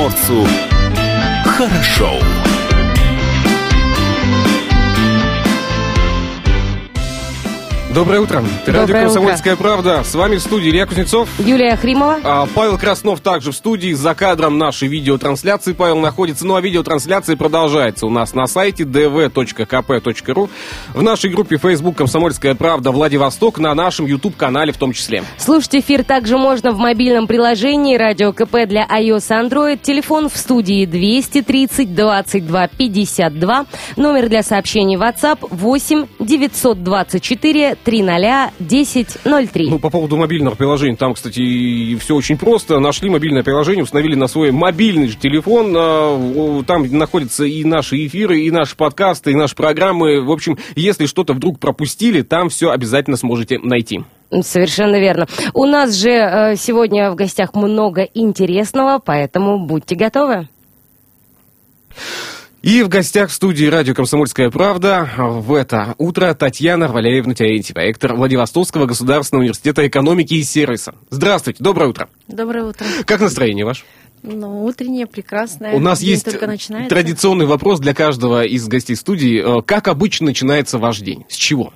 комсомольцу хорошо. Доброе утро. Радио «Комсомольская правда». С вами в студии Илья Кузнецов. Юлия Хримова. Павел Краснов также в студии. За кадром нашей видеотрансляции Павел находится. Ну а видеотрансляция продолжается у нас на сайте dv.kp.ru, в нашей группе Facebook «Комсомольская правда» Владивосток, на нашем YouTube-канале в том числе. Слушать эфир также можно в мобильном приложении «Радио КП» для iOS и Android. Телефон в студии 230 22 52. Номер для сообщений WhatsApp 8 924 300 1003. Ну, по поводу мобильного приложения, там, кстати, все очень просто. Нашли мобильное приложение, установили на свой мобильный же телефон. Там находятся и наши эфиры, и наши подкасты, и наши программы. В общем, если что-то вдруг пропустили, там все обязательно сможете найти. Совершенно верно. У нас же сегодня в гостях много интересного, поэтому будьте готовы. И в гостях в студии радио «Комсомольская правда» в это утро Татьяна Валерьевна Терентьева, ректор Владивостокского государственного университета экономики и сервиса. Здравствуйте, доброе утро. Доброе утро. Как настроение ваше? Ну, утреннее, прекрасное. У нас день есть только начинается. Традиционный вопрос для каждого из гостей студии. Как обычно начинается ваш день? С чего?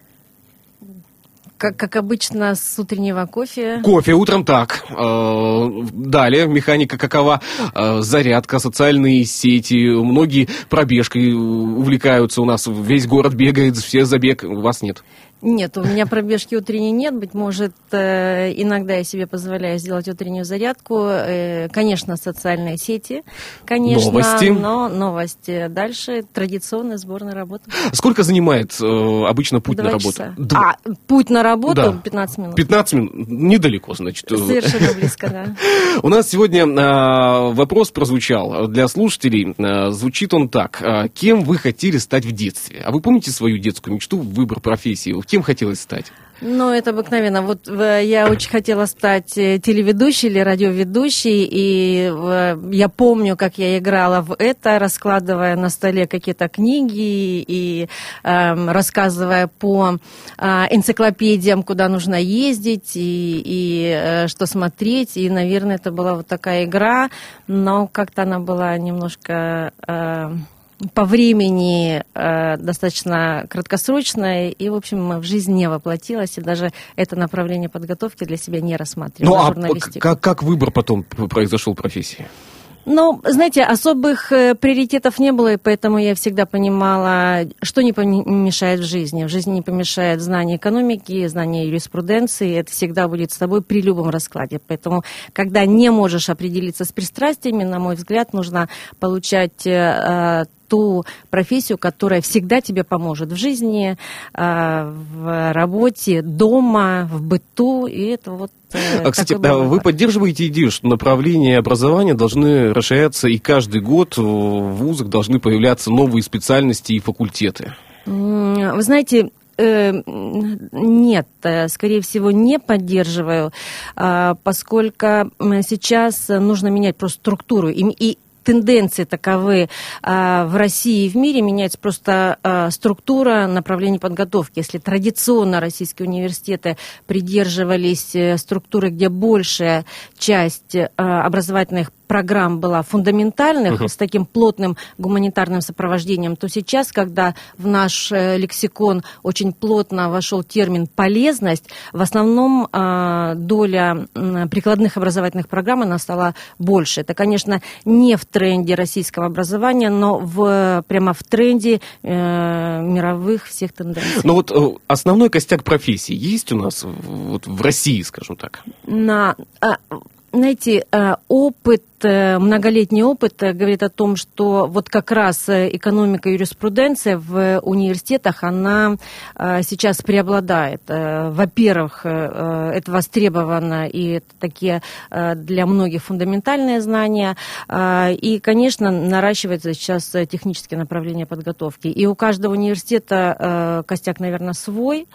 Как обычно, с утреннего кофе. Кофе утром, так. Далее, механика какова? Зарядка, социальные сети. Многие пробежкой увлекаются у нас. Весь город бегает, все забег. У вас нет? Нет, у меня пробежки утренней нет. Быть может, иногда я себе позволяю сделать утреннюю зарядку. Конечно, социальные сети, конечно. Новости. Но новости. Дальше традиционная сборная работа. Сколько занимает обычно путь на работу? Часа. Путь на работу, да. 15 минут. 15 минут? Недалеко, значит. Совершенно близко, да. У нас сегодня вопрос прозвучал для слушателей. Звучит он так. Кем вы хотели стать в детстве? А вы помните свою детскую мечту, выбор профессии? Кем хотелось стать? Ну, это обыкновенно. Вот я очень хотела стать телеведущей или радиоведущей, и я помню, как я играла в это, раскладывая на столе какие-то книги и рассказывая по энциклопедиям, куда нужно ездить и что смотреть. И, наверное, это была вот такая игра, но как-то она была немножко... по времени достаточно краткосрочная, и, в общем, в жизнь не воплотилась, и даже это направление подготовки для себя не рассматривала. Ну, а как выбор потом произошел профессии? Ну, знаете, особых приоритетов не было, и поэтому я всегда понимала, что не помешает в жизни. В жизни не помешает знание экономики, знание юриспруденции. Это всегда будет с тобой при любом раскладе. Поэтому, когда не можешь определиться с пристрастиями, на мой взгляд, нужно получать ту профессию, которая всегда тебе поможет в жизни, в работе, дома, в быту. И это вот... Кстати, вы поддерживаете идею, что направления образования должны расширяться, и каждый год в вузах должны появляться новые специальности и факультеты? Вы знаете... Нет, скорее всего, не поддерживаю, поскольку сейчас нужно менять просто структуру. И тенденции таковы в России и в мире, меняется просто структура направлений подготовки. Если традиционно российские университеты придерживались структуры, где большая часть образовательных программ была фундаментальных, с таким плотным гуманитарным сопровождением, то сейчас, когда в наш лексикон очень плотно вошел термин «полезность», в основном доля прикладных образовательных программ она стала больше. Это, конечно, не в тренде российского образования, но прямо в тренде мировых всех тенденций. Но вот основной костяк профессии есть у нас вот в России, скажем так? Знаете, многолетний опыт говорит о том, что вот как раз экономика и юриспруденция в университетах, она сейчас преобладает. Во-первых, это востребовано, и это такие для многих фундаментальные знания. И, конечно, наращивается сейчас технические направления подготовки. И у каждого университета костяк, наверное, свой,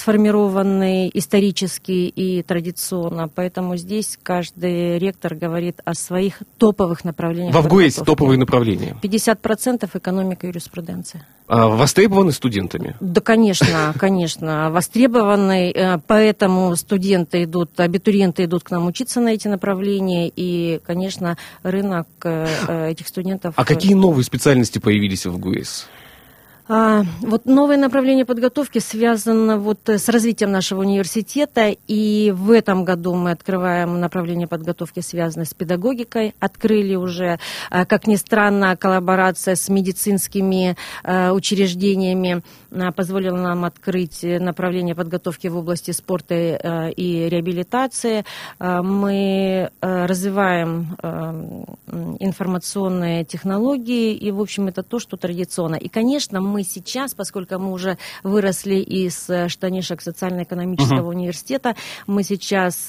сформированный исторически и традиционно. Поэтому здесь каждый ректор говорит рассказывает о своих топовых направлениях. В ВГУЭС топовые направления? 50% экономика и юриспруденция. Востребованы студентами? Да, конечно, конечно, востребованы, поэтому студенты идут, абитуриенты идут к нам учиться на эти направления, и, конечно, рынок этих студентов... А какие новые специальности появились в ВГУЭС? Вот новое направление подготовки связано вот с развитием нашего университета, и в этом году мы открываем направление подготовки, связанное с педагогикой. Открыли уже, как ни странно, коллаборация с медицинскими учреждениями позволила нам открыть направление подготовки в области спорта и реабилитации. Мы развиваем информационные технологии, и, в общем, это то, что традиционно. И, конечно, мы сейчас, поскольку мы уже выросли из штанишек социально-экономического университета, мы сейчас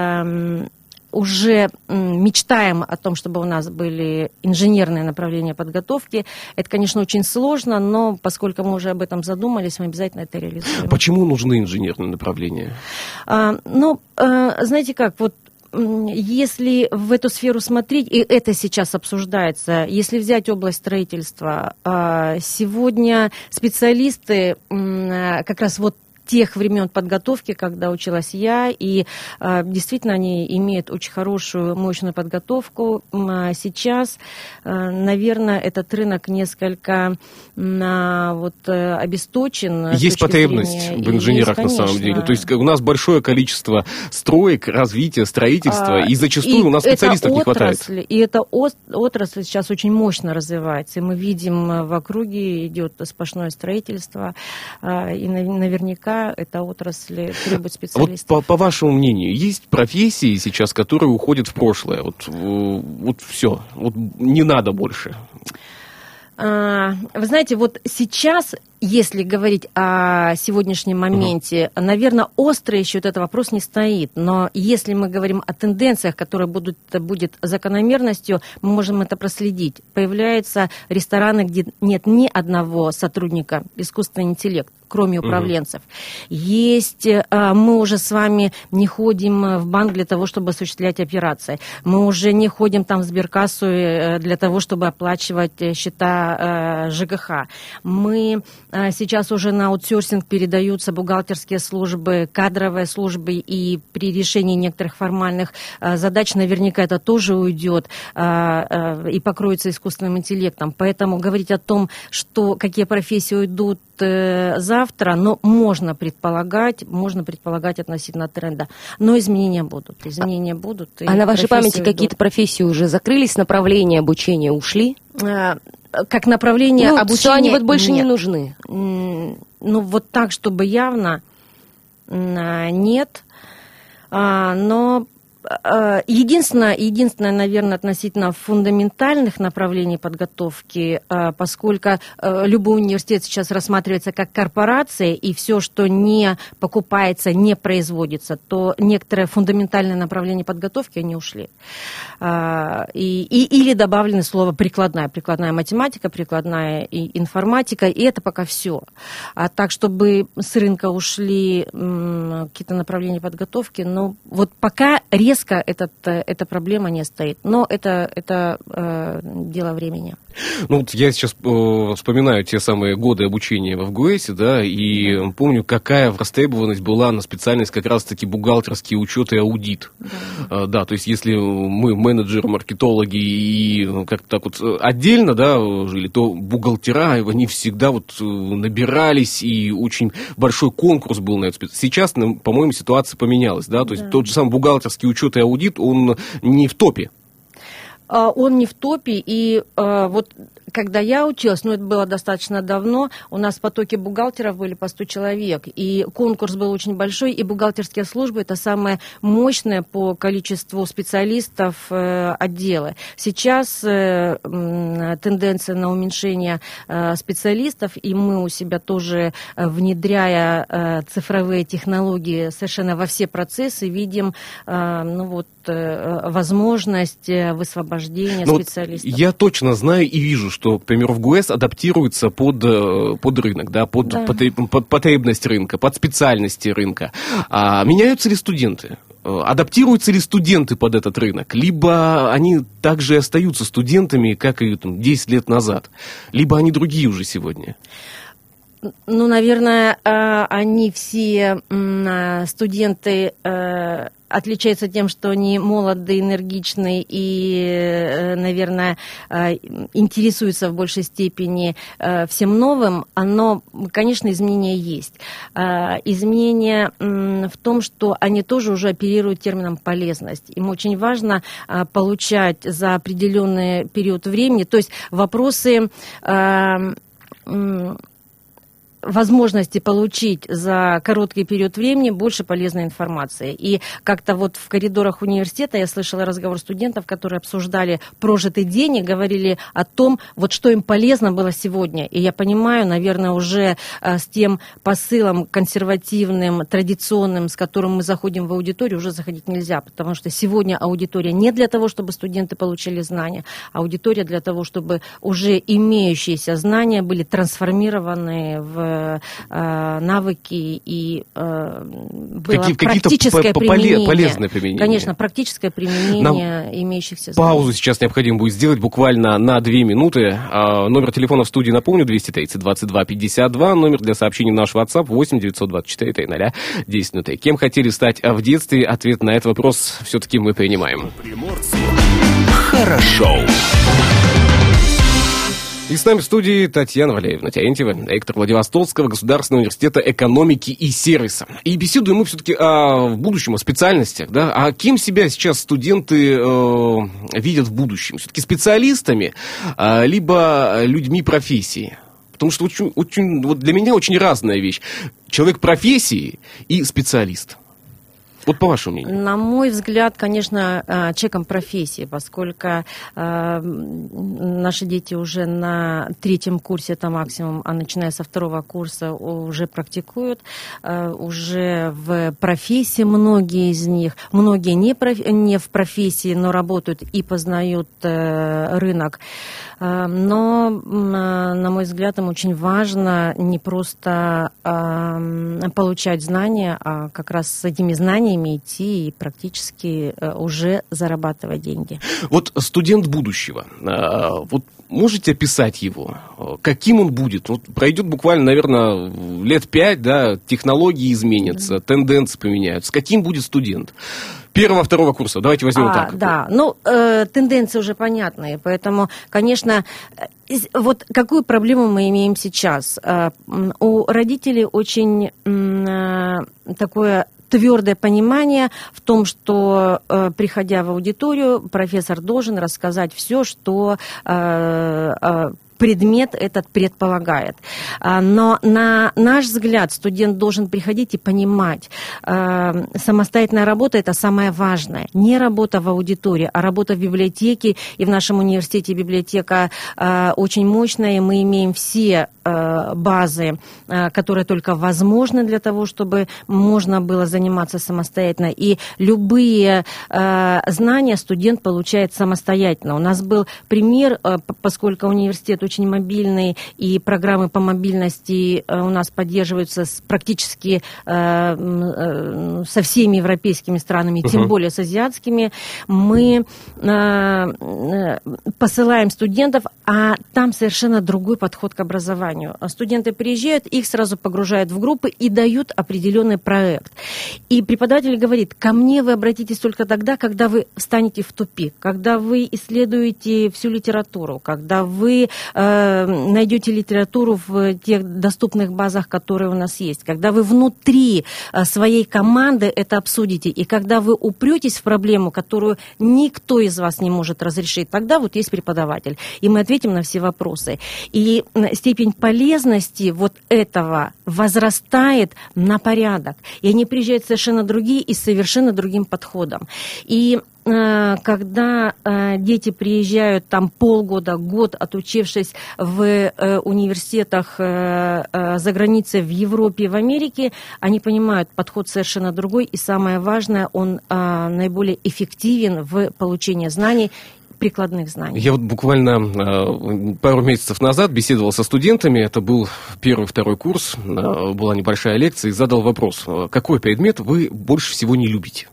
уже мечтаем о том, чтобы у нас были инженерные направления подготовки. Это, конечно, очень сложно, но поскольку мы уже об этом задумались, мы обязательно это реализуем. Почему нужны инженерные направления? Знаете как, вот если в эту сферу смотреть, и это сейчас обсуждается, если взять область строительства, сегодня специалисты как раз вот тех времен подготовки, когда училась я, и действительно они имеют очень хорошую, мощную подготовку. Сейчас, наверное, этот рынок несколько обесточен. Есть потребность в инженерах, есть, на самом деле. То есть у нас большое количество строек, развития, строительства, и зачастую у нас специалистов не хватает. И эта отрасль сейчас очень мощно развивается. И мы видим, в округе идет сплошное строительство, и наверняка эта отрасль требует специалистов. Вот по вашему мнению, есть профессии сейчас, которые уходят в прошлое? Вот все, вот не надо больше. Вы знаете, вот сейчас, если говорить о сегодняшнем моменте, наверное, остро еще этот вопрос не стоит. Но если мы говорим о тенденциях, которые будет закономерностью, мы можем это проследить. Появляются рестораны, где нет ни одного сотрудника искусственного интеллекта, кроме управленцев. Есть, мы уже с вами не ходим в банк для того, чтобы осуществлять операции. Мы уже не ходим там в сберкассу для того, чтобы оплачивать счета ЖКХ. Мы сейчас уже на аутсорсинг передаются бухгалтерские службы, кадровые службы, и при решении некоторых формальных задач наверняка это тоже уйдет и покроется искусственным интеллектом. Поэтому говорить о том, что какие профессии уйдут завтра, но можно предполагать относительно тренда. Но изменения будут. А на вашей памяти какие-то профессии уже закрылись, направления обучения ушли? Как направление обучения... Что они вот больше не нужны? Вот так, чтобы явно нет. Но единственное, наверное, относительно фундаментальных направлений подготовки, поскольку любой университет сейчас рассматривается как корпорация, и все, что не покупается, не производится, то некоторые фундаментальные направления подготовки, они ушли. Или добавлено слово прикладная математика, прикладная информатика, и это пока все. А так, чтобы с рынка ушли какие-то направления подготовки, но вот пока резко эта проблема не стоит. Но это дело времени. Я сейчас вспоминаю те самые годы обучения в ВГУЭСе, да, и помню, какая востребованность была на специальность как раз-таки бухгалтерский учет и аудит. Да, то есть если мы менеджеры, маркетологи и как-то так вот отдельно, да, жили, то бухгалтера, они всегда набирались, и очень большой конкурс был на эту специальность. Сейчас, по-моему, ситуация поменялась, да, то есть тот же самый бухгалтерский учет и аудит, он не в топе. Он не в топе, и вот когда я училась, это было достаточно давно, у нас в потоке бухгалтеров были по 100 человек, и конкурс был очень большой, и бухгалтерские службы – это самое мощное по количеству специалистов отделы. Сейчас тенденция на уменьшение специалистов, и мы у себя тоже, внедряя цифровые технологии совершенно во все процессы, видим возможность высвобождения специалистов. Я точно знаю и вижу, что, к примеру, в ГУЭС адаптируется под рынок, да, под потребность рынка, под специальности рынка. А меняются ли студенты? адаптируются ли студенты под этот рынок? Либо они также и остаются студентами, как и 10 лет назад? Либо они другие уже сегодня? Ну, наверное, они все студенты отличаются тем, что они молоды, энергичны и, наверное, интересуются в большей степени всем новым. Но, конечно, изменения есть. Изменения в том, что они тоже уже оперируют термином «полезность». Им очень важно получать за определенный период времени, то есть вопросы возможности получить за короткий период времени больше полезной информации. И как-то вот в коридорах университета я слышала разговор студентов, которые обсуждали прожитый день и говорили о том, вот что им полезно было сегодня. И я понимаю, наверное, уже с тем посылом консервативным, традиционным, с которым мы заходим в аудиторию, уже заходить нельзя, потому что сегодня аудитория не для того, чтобы студенты получили знания, а аудитория для того, чтобы уже имеющиеся знания были трансформированы в навыки и было практическое применение. Полезное применение. Конечно, практическое применение имеющихся знаний. Паузу сейчас необходимо будет сделать буквально на 2 минуты. Номер телефона в студии, напомню, 230-22-52. Номер для сообщений в наш WhatsApp 8-924-00-10. Кем хотели стать в детстве? Ответ на этот вопрос все-таки мы принимаем. Хорошо. И с нами в студии Татьяна Валерьевна Терентьева, ректор Владивостокского государственного университета экономики и сервиса. И беседуем мы все-таки в будущем, о специальностях, да? А кем себя сейчас студенты видят в будущем? Все-таки специалистами, либо людьми профессии? Потому что очень, вот для меня очень разная вещь. Человек профессии и специалист. Вот по вашему мнению. На мой взгляд, конечно, человеком профессии, поскольку наши дети уже на 3-м курсе, это максимум, а начиная со 2-го курса уже практикуют, уже в профессии многие из них, многие не в профессии, но работают и познают рынок. Но, на мой взгляд, им очень важно не просто получать знания, а как раз с этими знаниями идти и практически уже зарабатывать деньги. Вот студент будущего, вот можете описать его? Каким он будет? Вот пройдет буквально, наверное, лет 5, да, технологии изменятся, тенденции поменяются. Каким будет студент? 1-2 курса, давайте возьмем так. Да, тенденции уже понятные, поэтому, конечно, вот какую проблему мы имеем сейчас? У родителей очень такое твердое понимание в том, что, приходя в аудиторию, профессор должен рассказать все, что предмет этот предполагает. Но на наш взгляд студент должен приходить и понимать, самостоятельная работа – это самое важное. Не работа в аудитории, а работа в библиотеке. И в нашем университете библиотека очень мощная. Мы имеем все базы, которые только возможны для того, чтобы можно было заниматься самостоятельно. И любые знания студент получает самостоятельно. У нас был пример, поскольку университет очень мобильный, и программы по мобильности у нас поддерживаются практически со всеми европейскими странами, тем более с азиатскими. Мы посылаем студентов, а там совершенно другой подход к образованию. Студенты приезжают, их сразу погружают в группы и дают определенный проект. И преподаватель говорит: ко мне вы обратитесь только тогда, когда вы встанете в тупик, когда вы исследуете всю литературу, когда вы найдете литературу в тех доступных базах, которые у нас есть, когда вы внутри своей команды это обсудите, и когда вы упретесь в проблему, которую никто из вас не может разрешить, тогда вот есть преподаватель, и мы ответим на все вопросы. И степень полезности вот этого возрастает на порядок. И они приезжают совершенно другие и с совершенно другим подходом. И когда дети приезжают там полгода, год, отучившись в университетах за границей, в Европе и в Америке, они понимают, подход совершенно другой, и самое важное, он наиболее эффективен в получении знаний, прикладных знаний. Я вот буквально пару месяцев назад беседовал со студентами, это был 1-2 курс, была небольшая лекция, и задал вопрос: какой предмет вы больше всего не любите?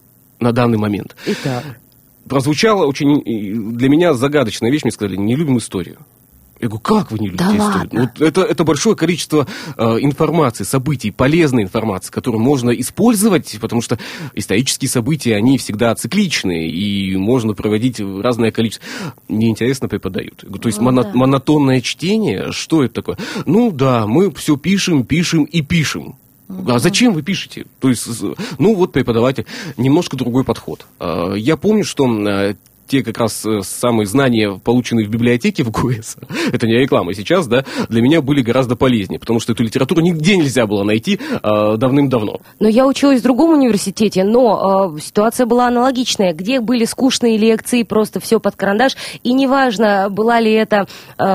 на данный момент. Итак. Прозвучала очень для меня загадочная вещь, мне сказали, не любим историю. Я говорю, как вы не любите историю? Вот это большое количество информации, событий, полезной информации, которую можно использовать, потому что исторические события, они всегда цикличные, и можно проводить разное количество. Мне интересно преподают. Я говорю, то есть монотонное чтение, что это такое? Ну да, мы все пишем и пишем. А зачем вы пишете? То есть, преподаватель, немножко другой подход. Я помню, что те как раз самые знания, полученные в библиотеке в ГУЭС, это не реклама сейчас, да, для меня были гораздо полезнее, потому что эту литературу нигде нельзя было найти давным-давно. Но я училась в другом университете, но ситуация была аналогичная, где были скучные лекции, просто все под карандаш, и неважно, была ли это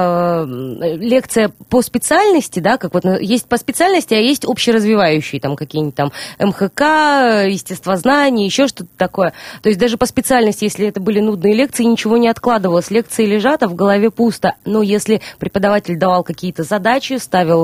лекция по специальности, да, как вот есть по специальности, а есть общеразвивающие, там какие-нибудь там МХК, естествознание, еще что-то такое. То есть даже по специальности, если это были нудные лекции, ничего не откладывалось. Лекции лежат, а в голове пусто. Но если преподаватель давал какие-то задачи, ставил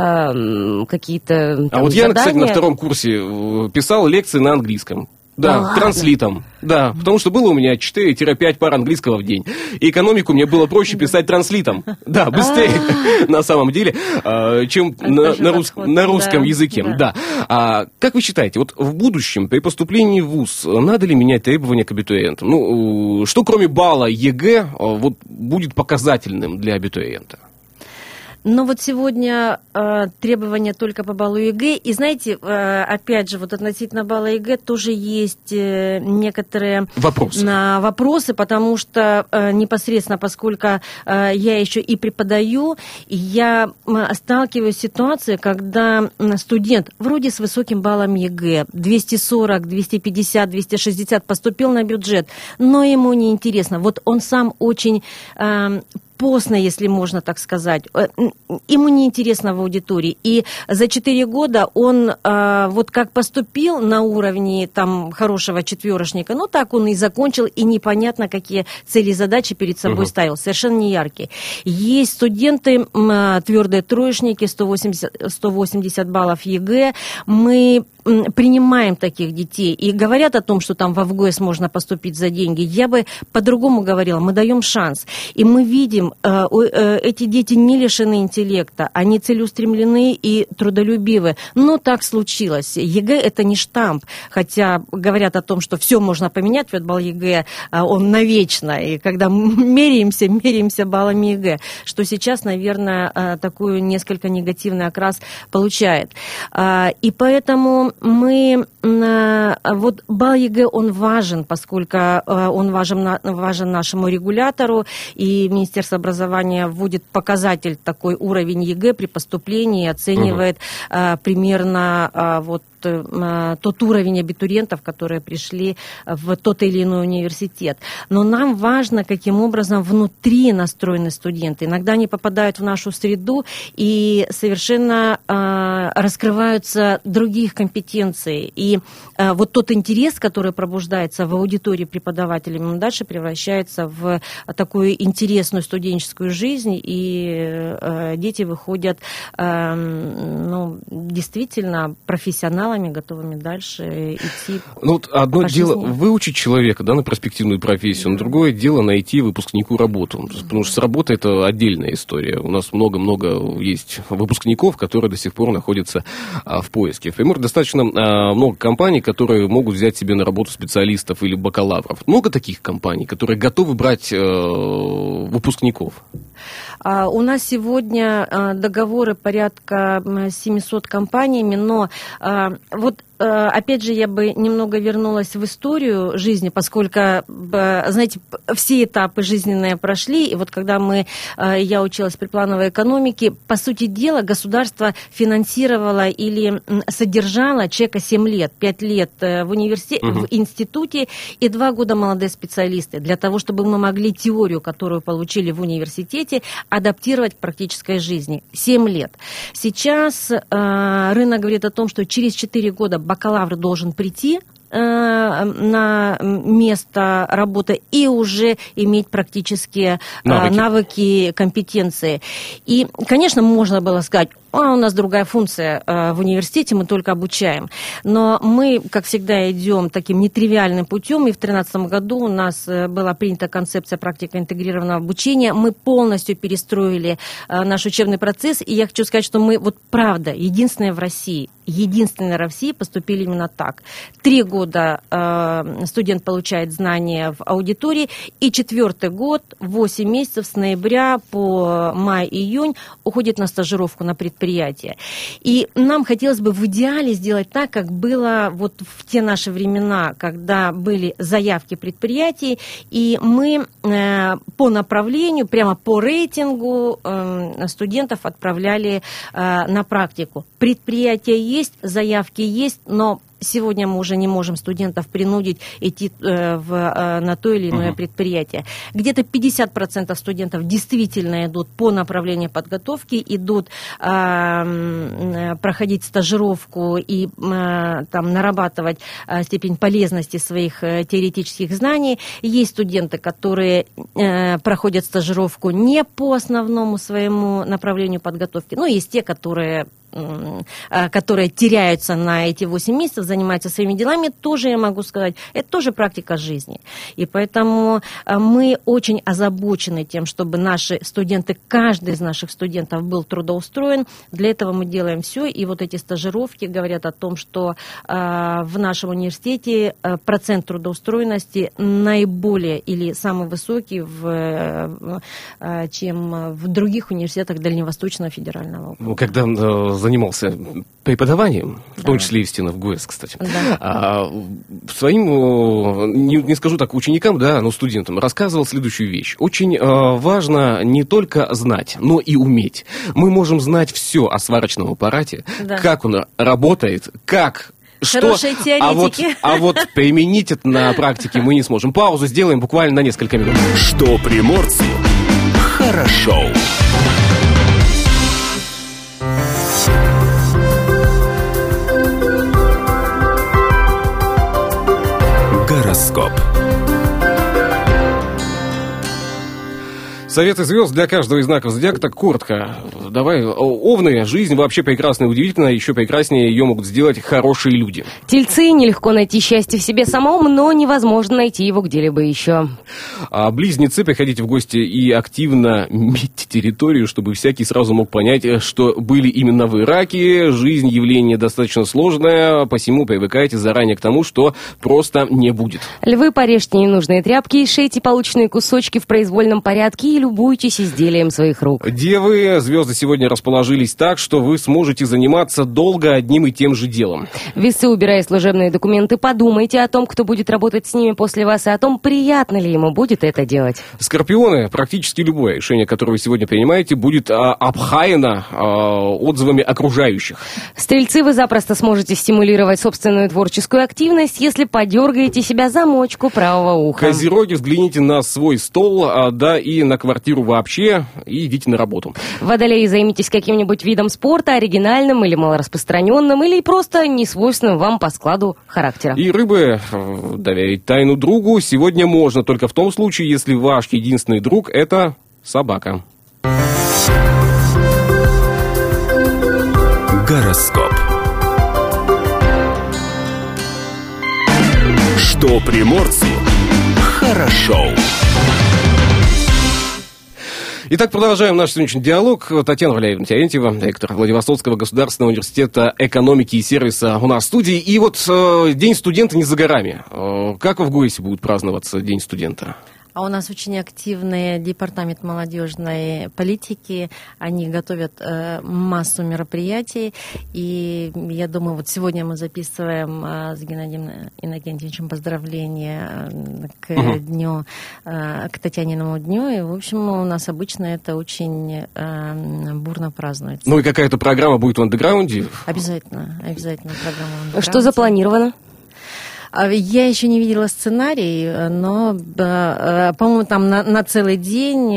какие-то вот задания... я, кстати, на втором курсе писал лекции на английском. Да, транслитом. Да, потому что было у меня 4-5 пар английского в день. И экономику мне было проще писать транслитом. Да, быстрее, на самом деле, чем на русском языке. Да. Как вы считаете, вот в будущем, при поступлении в ВУЗ, надо ли менять требования к абитуриентам? Ну, что кроме балла ЕГЭ вот будет показательным для абитуриента? Но вот сегодня требования только по баллу ЕГЭ. И знаете, опять же, вот относительно балла ЕГЭ тоже есть некоторые вопросы, потому что непосредственно, поскольку я еще и преподаю, я сталкиваюсь с ситуацией, когда студент вроде с высоким баллом ЕГЭ, 240, 250, 260 поступил на бюджет, но ему не интересно. Вот он сам очень... постно, если можно так сказать. Ему неинтересно в аудитории. И за 4 года он вот как поступил на уровне там хорошего четверошника, ну так он и закончил, и непонятно, какие цели и задачи перед собой ставил. Совершенно не яркие. Есть студенты, твердые троечники, 180 баллов ЕГЭ. Мы принимаем таких детей и говорят о том, что там в ВГУЭС можно поступить за деньги. Я бы по-другому говорила, мы даем шанс. И мы видим, эти дети не лишены интеллекта, они целеустремлены и трудолюбивы. Но так случилось. ЕГЭ это не штамп, хотя говорят о том, что все можно поменять, вот балл ЕГЭ, он навечно. И когда меряемся баллами ЕГЭ, что сейчас, наверное, такой несколько негативный окрас получает. И поэтому вот балл ЕГЭ, он важен, поскольку он важен нашему регулятору, и Министерство образования вводит показатель, такой уровень ЕГЭ при поступлении, оценивает примерно вот тот уровень абитуриентов, которые пришли в тот или иной университет. Но нам важно, каким образом внутри настроены студенты. Иногда они попадают в нашу среду и совершенно раскрываются других компетенций. И вот тот интерес, который пробуждается в аудитории преподавателями, он дальше превращается в такую интересную студенческую жизнь, и дети выходят действительно профессионалами, готовыми дальше идти. Ну, вот одно дело выучить человека, да, на перспективную профессию, но другое дело найти выпускнику работу. Потому что с работой это отдельная история. У нас много-много есть выпускников, которые до сих пор находятся в поиске. В Приморье достаточно много компаний, которые могут взять себе на работу специалистов или бакалавров. Много таких компаний, которые готовы брать выпускников? У нас сегодня договоры порядка 700 компаниями, но вот опять же, я бы немного вернулась в историю жизни, поскольку, знаете, все этапы жизненные прошли, и вот когда я училась при плановой экономике, по сути дела, государство финансировало или содержало человека 7 лет, 5 лет в институте и 2 года молодые специалисты, для того, чтобы мы могли теорию, которую получили в университете, адаптировать к практической жизни. 7 лет. Сейчас рынок говорит о том, что через 4 года бакалавр должен прийти на место работы и уже иметь практические навыки, компетенции. И, конечно, можно было сказать, у нас другая функция в университете, мы только обучаем. Но мы, как всегда, идем таким нетривиальным путем, и в 2013 году у нас была принята концепция практика интегрированного обучения. Мы полностью перестроили наш учебный процесс, и я хочу сказать, что мы, вот правда, единственные в России поступили именно так. 3 года студент получает знания в аудитории, и 4-й год, 8 месяцев с ноября по май-июнь уходит на стажировку на предприятие. И нам хотелось бы в идеале сделать так, как было вот в те наши времена, когда были заявки предприятий, и мы по направлению, прямо по рейтингу студентов отправляли на практику. Предприятия есть, заявки есть, но сегодня мы уже не можем студентов принудить идти на то или иное предприятие. Где-то 50% студентов действительно идут по направлению подготовки, идут проходить стажировку и там нарабатывать степень полезности своих теоретических знаний. Есть студенты, которые проходят стажировку не по основному своему направлению подготовки, но есть те, которые теряются на эти 8 месяцев, занимаются своими делами, тоже, я могу сказать, это тоже практика жизни. И поэтому мы очень озабочены тем, чтобы наши студенты, каждый из наших студентов был трудоустроен. Для этого мы делаем все, и вот эти стажировки говорят о том, что в нашем университете процент трудоустроенности наиболее или самый высокий, чем в других университетах Дальневосточного федерального округа. Когда занимался преподаванием, в том числе и в стенах ГУЭС, кстати. Да. Своим, не скажу так, ученикам, да, но студентам рассказывал следующую вещь. Очень важно не только знать, но и уметь. Мы можем знать все о сварочном аппарате, как он работает, как... Хорошие теоретики. А вот применить это на практике мы не сможем. Паузу сделаем буквально на несколько минут. Что приморцу хорошо. Гороскоп. Советы звезд для каждого из знаков зодиака, так коротко. Давай, овны, жизнь вообще прекрасна и удивительна, еще прекраснее ее могут сделать хорошие люди. Тельцы, нелегко найти счастье в себе самом, но невозможно найти его где-либо еще. Близнецы, приходите в гости и активно метьте территорию, чтобы всякий сразу мог понять, что были именно вы. Раки, жизнь, явление достаточно сложное, посему привыкайте заранее к тому, что просто не будет. Львы, порежьте ненужные тряпки и шейте полученные кусочки в произвольном порядке и любуйтесь изделием своих рук. Девы, звезды сегодня расположились так, что вы сможете заниматься долго одним и тем же делом. Весы, убирая служебные документы, подумайте о том, кто будет работать с ними после вас, и о том, приятно ли ему будет это делать. Скорпионы, практически любое решение, которое вы сегодня принимаете, будет обхаяно отзывами окружающих. Стрельцы, вы запросто сможете стимулировать собственную творческую активность, если подергаете себя за мочку правого уха. Козероги, взгляните на свой стол, да и на квартиру вообще, и идите на работу. Водолеи, займитесь каким-нибудь видом спорта, оригинальным или малораспространенным, или просто несвойственным вам по складу характера. И рыбы, доверить тайну другу сегодня можно только в том случае, если ваш единственный друг – это собака. Гороскоп. Что приморцу хорошо. Итак, продолжаем наш сегодняшний диалог. Татьяна Валерьевна Терентьева, ректор Владивостокского государственного университета экономики и сервиса у нас в студии. И вот День студента не за горами. Как в ГУЭСе будет праздноваться День студента? А у нас очень активный департамент молодежной политики. Они готовят массу мероприятий. И я думаю, вот сегодня мы записываем с Геннадием Иннокентьевичем поздравления к дню, к Татьяниному дню. И, в общем, у нас обычно это очень бурно празднуется. Ну и какая-то программа будет в андеграунде? Обязательно программа в андеграунде. Что запланировано? Я еще не видела сценарий, но, по-моему, там на целый день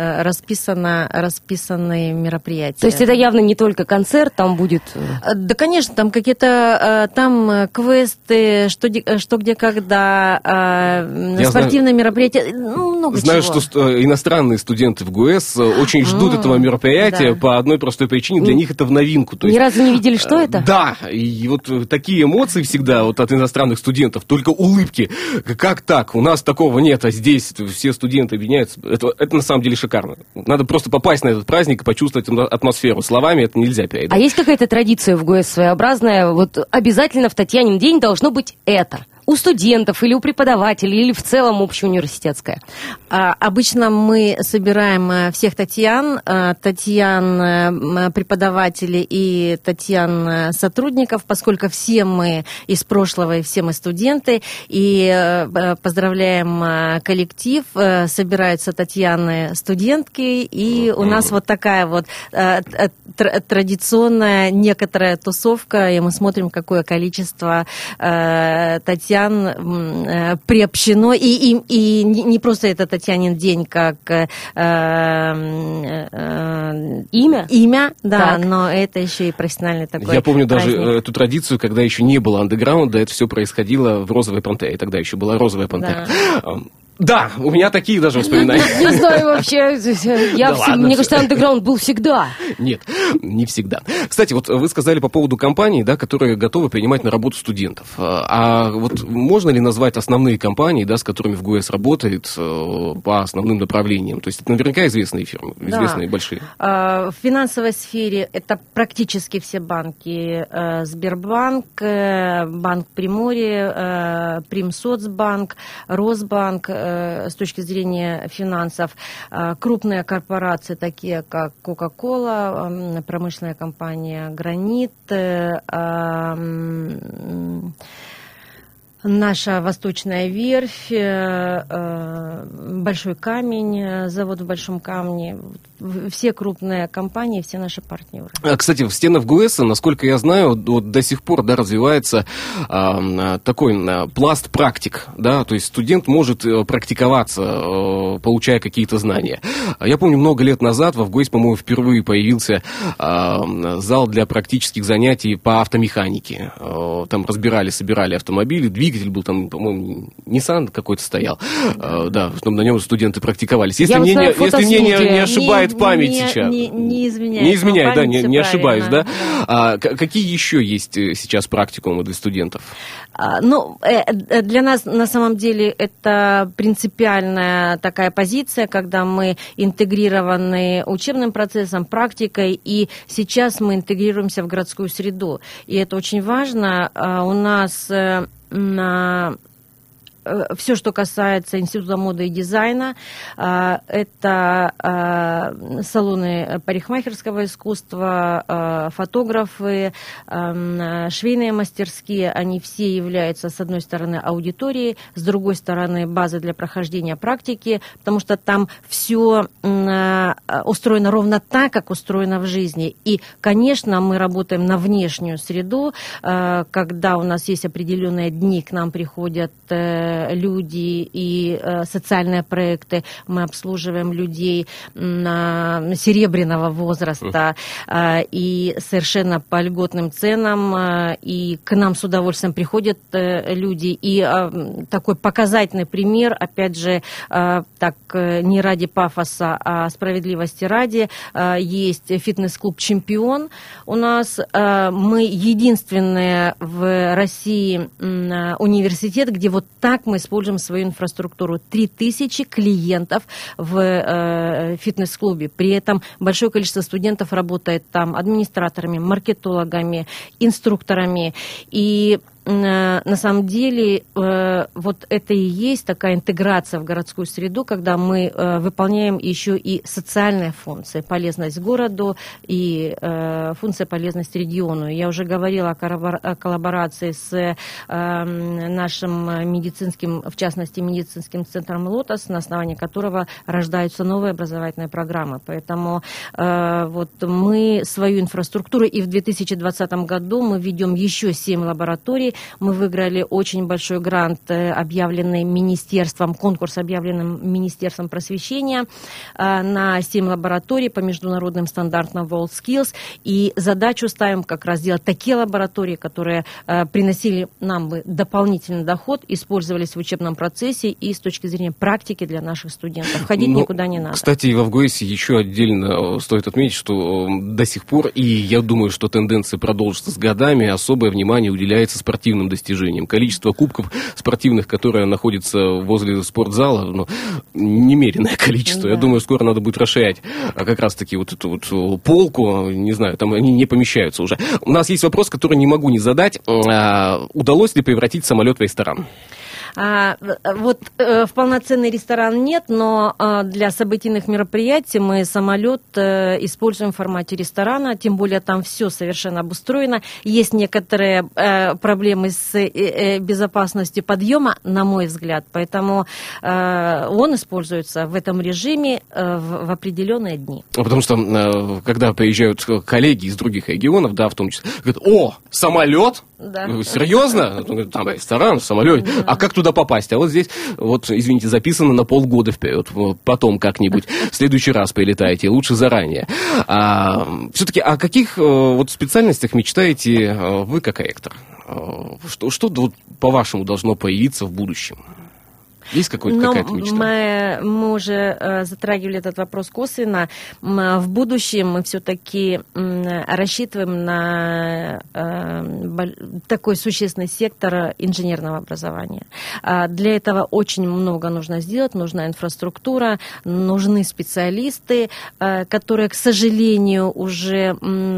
расписаны мероприятия. То есть это явно не только концерт, там будет... Да, конечно, там какие-то там квесты, что где когда, спортивные мероприятия, много чего. Знаю, что иностранные студенты в ГУЭС очень ждут этого мероприятия по одной простой причине, для них это в новинку. Ни разу не видели, что это? Да, и вот такие эмоции всегда вот от иностранных студентов, только улыбки. Как так? У нас такого нет, а здесь все студенты объединяются. Это на самом деле шикарно. Надо просто попасть на этот праздник и почувствовать атмосферу. Словами это нельзя передать. А есть какая-то традиция в ГУЭС своеобразная? Вот обязательно в Татьянин день должно быть это. У студентов или у преподавателей, или в целом общеуниверситетская? Обычно мы собираем всех Татьян преподавателей и Татьян сотрудников, поскольку все мы из прошлого и все мы студенты, и поздравляем коллектив, собираются Татьяны студентки, и у нас вот такая вот традиционная некоторая тусовка, и мы смотрим, какое количество Татьян приобщено, и не просто это Татьянин день как имя, да, но это еще и профессиональный такой. Я помню праздник. даже эту традицию, когда еще не было андеграунда, это все происходило в «Розовой пантере», тогда еще была «Розовая пантера». Да, у меня такие даже воспоминания. Не знаю вообще, мне кажется, андеграунд был всегда. Нет, не всегда. Кстати, вот вы сказали по поводу компаний, да, которые готовы принимать на работу студентов. А вот можно ли назвать основные компании, да, с которыми в ГУЭС работает по основным направлениям? То есть это наверняка известные фирмы, известные большие. В финансовой сфере это практически все банки. Сбербанк, Банк Приморье, Примсоцбанк, Росбанк. С точки зрения финансов, крупные корпорации, такие как Coca-Cola, промышленная компания «Гранит», наша Восточная верфь, Большой камень, завод в Большом камне, все крупные компании, все наши партнеры. Кстати, в стенах ГУЭС, насколько я знаю, вот до сих пор, да, развивается такой пласт практик, да, то есть студент может практиковаться, получая какие-то знания. Я помню, много лет назад в ГУЭС, по-моему, впервые появился зал для практических занятий по автомеханике. Там собирали автомобили, двигатель был там, по-моему, Nissan какой-то стоял, да, чтобы на нем студенты практиковались. Если мне не ошибает память сейчас. Не изменяет, да, не ошибаюсь, да. Какие еще есть сейчас практикумы для студентов? Для нас на самом деле это принципиальная такая позиция, когда мы интегрированы учебным процессом, практикой, и сейчас мы интегрируемся в городскую среду. И это очень важно. У нас все, что касается Института моды и дизайна, это салоны парикмахерского искусства, фотографы, швейные мастерские, они все являются, с одной стороны, аудиторией, с другой стороны, базой для прохождения практики, потому что там все устроено ровно так, как устроено в жизни. И, конечно, мы работаем на внешнюю среду, когда у нас есть определенные дни, к нам приходят люди и социальные проекты. Мы обслуживаем людей серебряного возраста и совершенно по льготным ценам. И к нам с удовольствием приходят люди. И такой показательный пример, опять же, так не ради пафоса, а справедливости ради, есть фитнес-клуб «Чемпион». У нас мы единственные в России университет, где вот так мы используем свою инфраструктуру. 3000 клиентов в фитнес-клубе. При этом большое количество студентов работает там администраторами, маркетологами, инструкторами. И на самом деле вот это и есть такая интеграция в городскую среду, когда мы выполняем еще и социальные функции, полезность городу и функция полезности региону. Я уже говорила о коллаборации с нашим медицинским, в частности, медицинским центром «Лотос», на основании которого рождаются новые образовательные программы. Поэтому вот мы свою инфраструктуру, и в 2020 году мы ведем еще 7 лабораторий, лабораторий. Мы выиграли очень большой грант, объявленный министерством, конкурс, объявленным Министерством просвещения, на 7 лабораторий по международным стандартам WorldSkills. И задачу ставим как раз делать такие лаборатории, которые приносили нам бы дополнительный доход, использовались в учебном процессе и с точки зрения практики для наших студентов. Ходить никуда не надо. Кстати, в ВГОСе еще отдельно стоит отметить, что до сих пор, и я думаю, что тенденция продолжится с годами, особое внимание уделяется спортивным достижениям. Количество кубков спортивных, которые находятся возле спортзала, немеренное количество. Да. Я думаю, скоро надо будет расширять как раз-таки вот эту вот полку, не знаю, там они не помещаются уже. У нас есть вопрос, который не могу не задать. Удалось ли превратить самолет в ресторан? В полноценный ресторан нет, но для событийных мероприятий мы самолет используем в формате ресторана, тем более там все совершенно обустроено. Есть некоторые проблемы с безопасностью подъема, на мой взгляд, поэтому он используется в этом режиме в определенные дни. Потому что, когда приезжают коллеги из других регионов, да, в том числе, говорят: самолет? Да. Серьезно? Там ресторан, самолет. Да. А как туда попасть? А вот здесь, извините, записано на полгода вперед. Потом как-нибудь в следующий раз прилетаете. Лучше заранее. Все-таки о каких специальностях мечтаете вы как ректор? Что по-вашему должно появиться в будущем? Есть какая-то мечта? Мы уже затрагивали этот вопрос косвенно. В будущем мы все-таки рассчитываем на такой существенный сектор инженерного образования. Для этого очень много нужно сделать. Нужна инфраструктура, нужны специалисты, которые, к сожалению, уже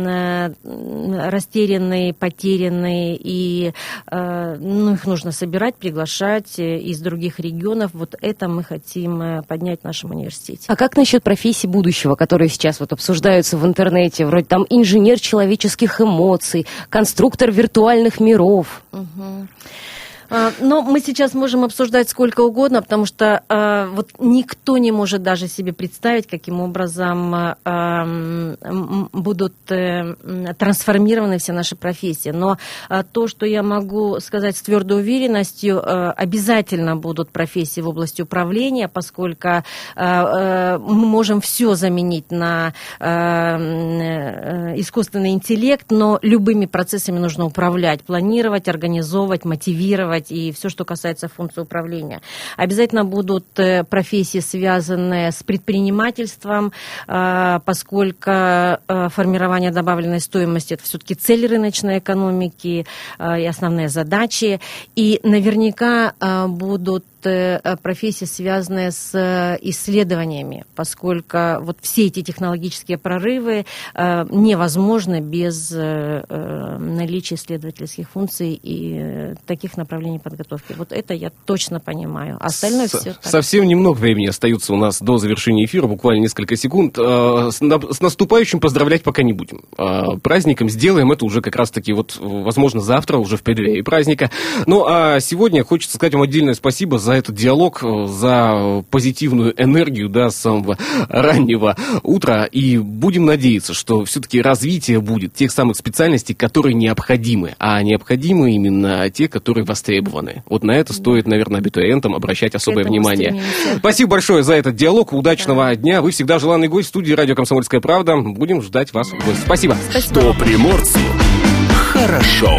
растерянные, потерянные, и их нужно собирать, приглашать из других регионов. Вот это мы хотим поднять в нашем университете. А как насчет профессий будущего, которые сейчас обсуждаются в интернете, вроде там инженер человеческих эмоций, конструктор виртуальных миров? Угу. Но мы сейчас можем обсуждать сколько угодно, потому что никто не может даже себе представить, каким образом будут трансформированы все наши профессии. Но то, что я могу сказать с твердой уверенностью, обязательно будут профессии в области управления, поскольку мы можем все заменить на искусственный интеллект, но любыми процессами нужно управлять, планировать, организовывать, мотивировать, и все, что касается функции управления. Обязательно будут профессии, связанные с предпринимательством, поскольку формирование добавленной стоимости – это все-таки цель рыночной экономики и основные задачи. И наверняка будут профессии, связанные с исследованиями, поскольку все эти технологические прорывы невозможны без наличия исследовательских функций и таких направлений подготовки. Это я точно понимаю. Остальное все так. Совсем немного времени остается у нас до завершения эфира, буквально несколько секунд. С наступающим поздравлять пока не будем. Праздником сделаем это уже как раз-таки возможно, завтра, уже в преддверии праздника. Ну, а сегодня хочется сказать вам отдельное спасибо за этот диалог, за позитивную энергию, с самого раннего утра. И будем надеяться, что все-таки развитие будет тех самых специальностей, которые необходимы. А необходимы именно те, которые востребованы. На это стоит, наверное, абитуриентам обращать особое внимание. Спасибо большое за этот диалог. Удачного дня. Вы всегда желанный гость в студии радио «Комсомольская правда». Будем ждать вас в гости. Спасибо. Что приморцу хорошо.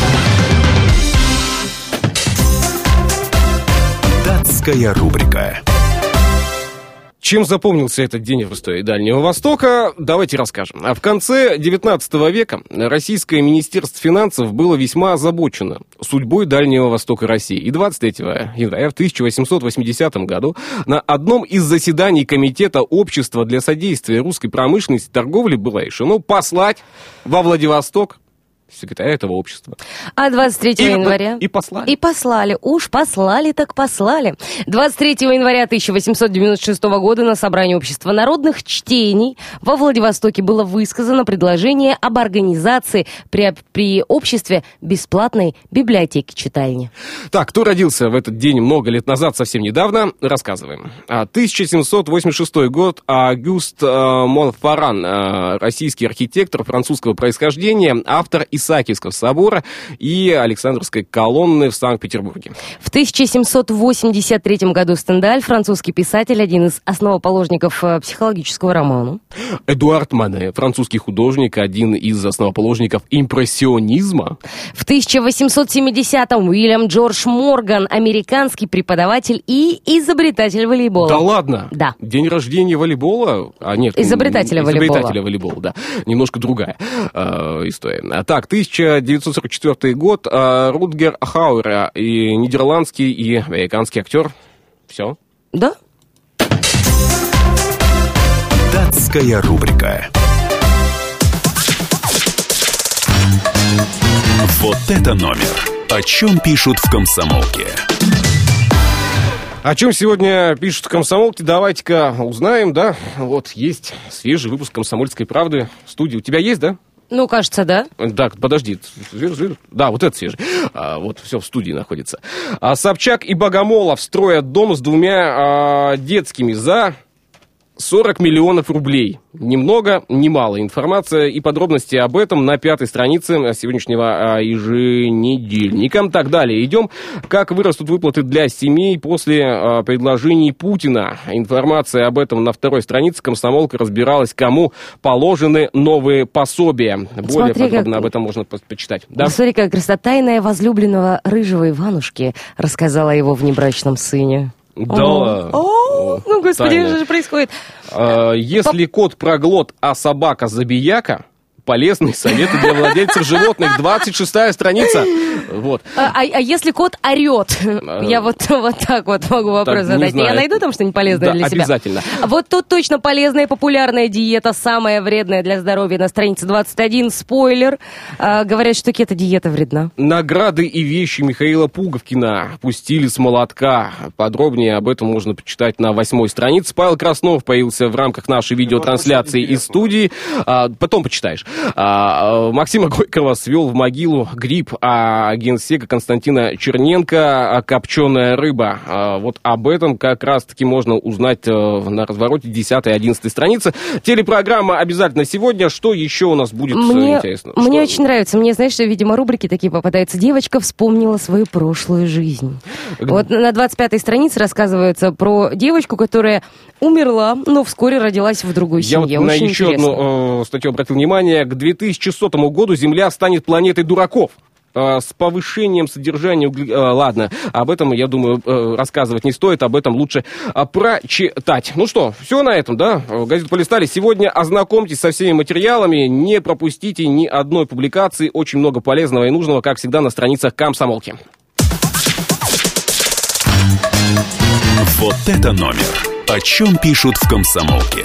Датская рубрика. Чем запомнился этот день в истории Дальнего Востока, давайте расскажем. В конце XIX века российское Министерство финансов было весьма озабочено судьбой Дальнего Востока России. И 23 января в 1880 году на одном из заседаний Комитета общества для содействия русской промышленности и торговли было решено послать во Владивосток секретаря этого общества. А 23 января... И послали. И послали. Уж послали, так послали. 23 января 1896 года на собрании Общества народных чтений во Владивостоке было высказано предложение об организации при обществе бесплатной библиотеки-читальни. Так, кто родился в этот день много лет назад, совсем недавно, рассказываем. 1786 год. Агюст Монфарран, российский архитектор французского происхождения, автор Исаакиевского собора и Александровской колонны в Санкт-Петербурге. В 1783 году Стендаль, французский писатель, один из основоположников психологического романа. Эдуард Мане, французский художник, один из основоположников импрессионизма. В 1870-м Уильям Джордж Морган, американский преподаватель и изобретатель волейбола. Да ладно? Да. День рождения волейбола? Нет. Изобретателя волейбола, да. Немножко другая история. Так, 1944 год. Рутгер Хауэр, и нидерландский и американский актер. Все? Да. Датская рубрика. Вот это номер. О чем пишут в «Комсомолке». О чем сегодня пишут в «Комсомолке», давайте-ка узнаем, да? Вот, есть свежий выпуск «Комсомольской правды» в студии. У тебя есть, да? Ну, кажется, да. Так, подожди. Да, вот это свежий. Вот, все в студии находится. Собчак и Богомолов строят дом с двумя детскими за 40 миллионов рублей. Ни много, ни мало. Информация и подробности об этом на 5-й странице сегодняшнего еженедельника. Так, далее идем. Как вырастут выплаты для семей после предложений Путина. Информация об этом на 2-й странице. Комсомолка разбиралась, кому положены новые пособия. Более подробно об этом можно почитать. Да? Смотри, как красота. Тайная возлюбленного рыжего Иванушки рассказала о его внебрачном сыне. Да. Ну, господи, что же происходит? Если кот проглот, а собака забияка, полезные советы для владельцев животных. 26-я страница. Вот. А если кот орет? Я вот так вот могу вопрос задать. Я найду там что-нибудь полезное для себя? Обязательно. Вот тут точно полезная популярная диета, самая вредная для здоровья, на странице 21. Спойлер. Говорят, что кето-диета вредна. Награды и вещи Михаила Пуговкина пустили с молотка. Подробнее об этом можно почитать на 8-й странице. Павел Краснов появился в рамках нашей видеотрансляции из студии. Потом почитаешь. Максима Горького свел в могилу гриб, а генсека Константина Черненко копченая рыба. Вот об этом как раз-таки можно узнать на развороте 10 и 11 страницы. Телепрограмма обязательно сегодня. Что еще у нас будет интересно? Мне очень нравится. Мне, знаешь, видимо, рубрики такие попадаются. Девочка вспомнила свою прошлую жизнь. Вот на 25-й странице рассказывается про девочку, которая умерла, но вскоре родилась в другой семье. Я вот на еще одну статью обратил внимание. К 2100 году Земля станет планетой дураков. С повышением содержания ладно, об этом, я думаю, рассказывать не стоит, об этом лучше прочитать. Ну что, все на этом, да? Газету полистали. Сегодня ознакомьтесь со всеми материалами, не пропустите ни одной публикации. Очень много полезного и нужного, как всегда, на страницах «Комсомолки». Вот это номер. О чем пишут в «Комсомолке».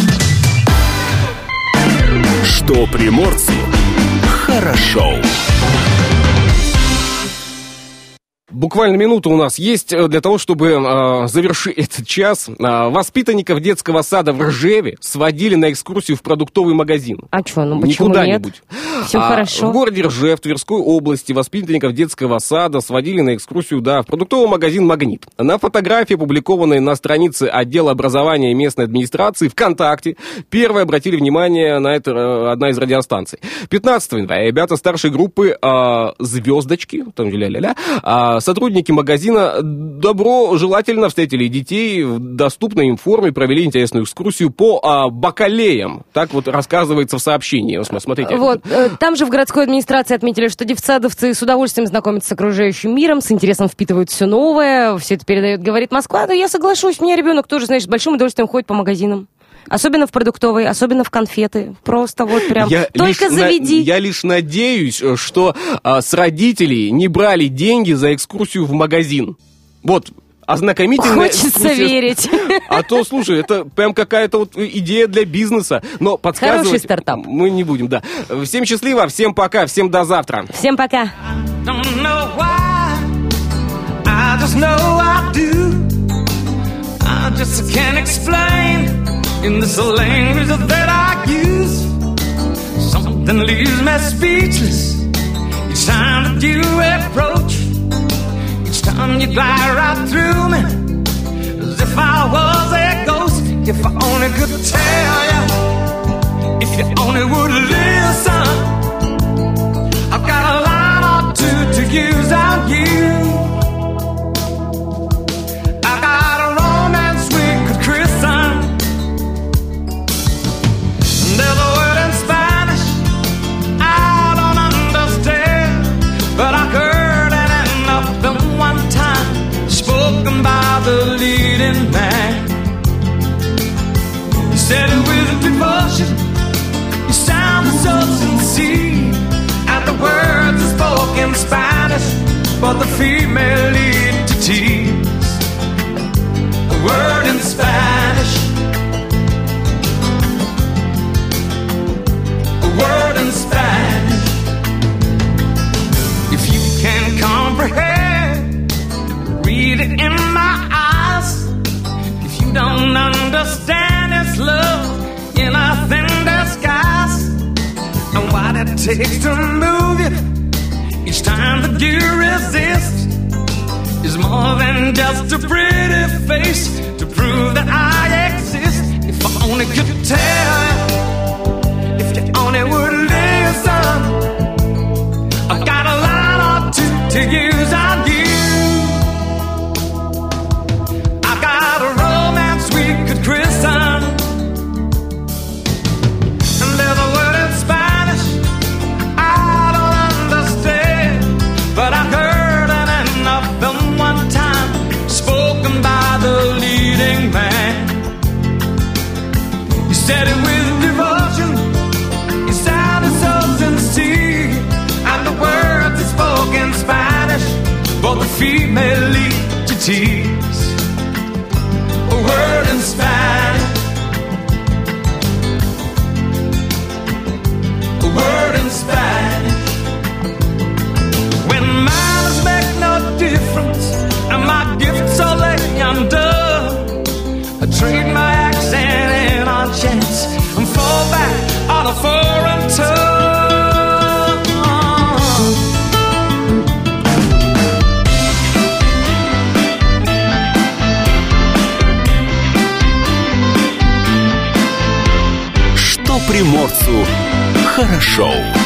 Что приморцу хорошо. Буквально минута у нас есть для того, чтобы завершить этот час. Воспитанников детского сада в Ржеве сводили на экскурсию в продуктовый магазин. А что, ну почему куда-нибудь. Все хорошо. В городе Ржев, Тверской области, воспитанников детского сада сводили на экскурсию, в продуктовый магазин «Магнит». На фотографии, опубликованной на странице отдела образования местной администрации ВКонтакте, первые обратили внимание на это одна из радиостанций. 15 января ребята старшей группы «Звездочки», там сотрудники магазина доброжелательно встретили детей в доступной им форме, провели интересную экскурсию по бакалеям. Так вот рассказывается в сообщении. Смотрите. Вот, там же в городской администрации отметили, что детсадовцы с удовольствием знакомятся с окружающим миром, с интересом впитывают все новое, все это передает, говорит Москва. Да я соглашусь, у меня ребенок тоже, знаешь, с большим удовольствием ходит по магазинам. Особенно в продуктовой, особенно в конфеты. Просто вот прям. Только заведи. Я лишь надеюсь, что с родителей не брали деньги за экскурсию в магазин. Вот. Ознакомительная Хочется экскурсия. верить. А то, слушай, это прям какая-то вот идея для бизнеса. Но подсказывать хороший стартап. Мы не будем, да. Всем счастливо, всем пока, всем до завтра. Всем пока. In this language that I use, something leaves me speechless. Each time that you approach, each time you glide right through me, as if I was a ghost. If I only could tell you, if you only would listen, use on you. I got a romance we could christen. There's a word in Spanish I don't understand, but I heard it in a film one time, spoken by the leading man. He said it with devotion, you sound so sincere, and the words are spoken Spanish, but the female lead to tears. A word in Spanish, a word in Spanish. If you can comprehend, read it in my eyes. If you don't understand, it's love in a thin disguise. And what it takes to move you each time that you resist is more than just a pretty face to prove that I exist. If I only could tell you, if you only would listen, I got a line or two to use on you. I got a romance we could christen. And there's a word in Spanish I don't understand, but I heard it in a film one time, spoken by the leading man. He said it with devotion, he sounded so sincere, and the words he spoke in Spanish, but the female lead to tears. A word in Spanish, a word in Spanish. When manners make no difference and my gifts are lay undone, I trade my accent in on chance and fall back on a foreign tongue. Что приморцу хорошо.